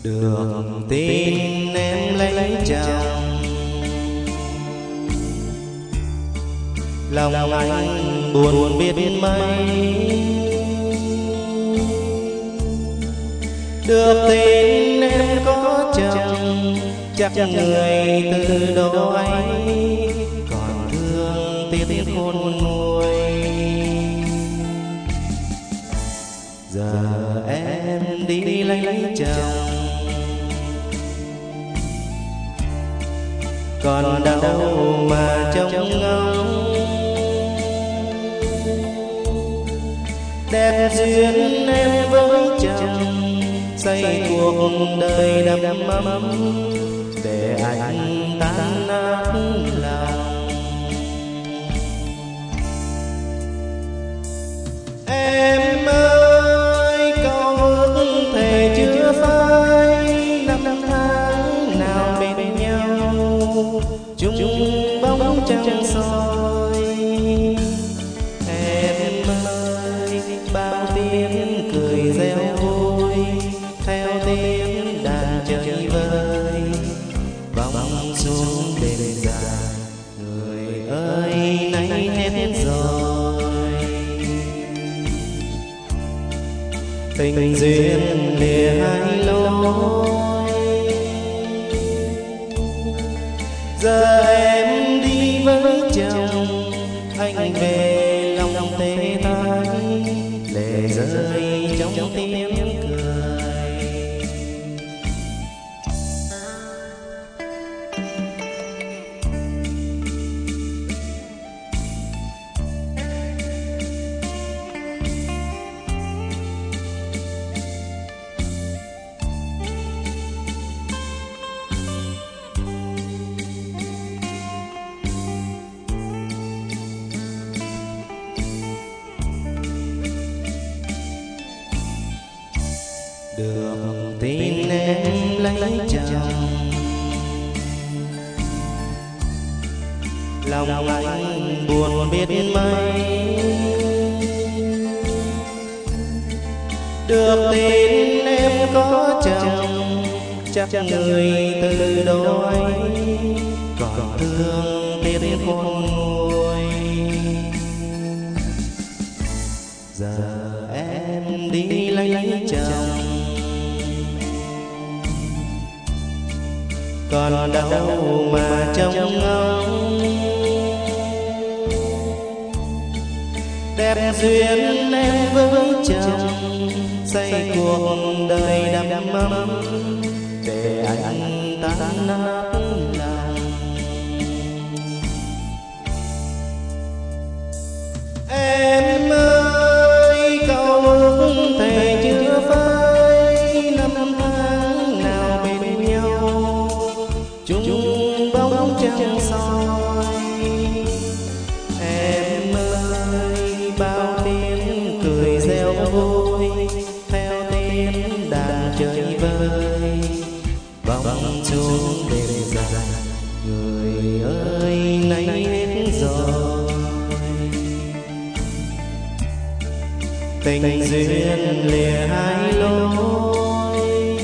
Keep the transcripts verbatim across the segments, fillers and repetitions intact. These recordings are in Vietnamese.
Được tin em lấy chồng, lòng anh buồn biết mấy. Được tin em có chồng, chắc người từ đó ấy còn thương tiếc khôn nguôi. Giờ em đi lấy chồng, còn đâu mà trông ngóng. Đẹp duyên em với chồng, xây cuộc đời đắm ấm, để anh tan nát lòng. Em ơi, câu ước thề chưa phai, năm tháng nào bên nhau chung bóng trăng soi. Em ơi, bao tiếng cười reo vui theo tiếng đàn chơi vơi, vòng xuống đêm dài. Người ơi, nay hết rồi, tình duyên lìa hai lối. Giờ em đi với chồng, anh về lòng tê tái, lệ rơi trong tiếng cười. Được tin em lấy chồng, lòng anh buồn biết mấy. Được tin em có chồng, chắc người từ đó ấy còn thương tiếc khôn nguôi. Giờ em đi lấy chồng, còn đâu mà trông ngóng. Đẹp duyên em với chồng, xây cuộc đời đắm ấm, để anh tan nát lòng. Em ơi, câu ước thề chưa phai, năm tháng nào bên nhau chung bóng trăng soi. Em ơi, bao tiếng cười reo vui theo tiếng đàn chơi vơi, vòng xuống đêm dài. Người ơi, nay hết rồi, tình duyên lìa hai lối.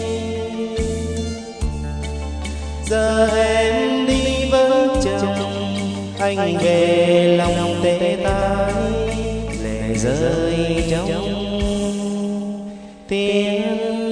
Giờ em đi với chồng, anh về lòng tê tái, lệ rơi trong tiếng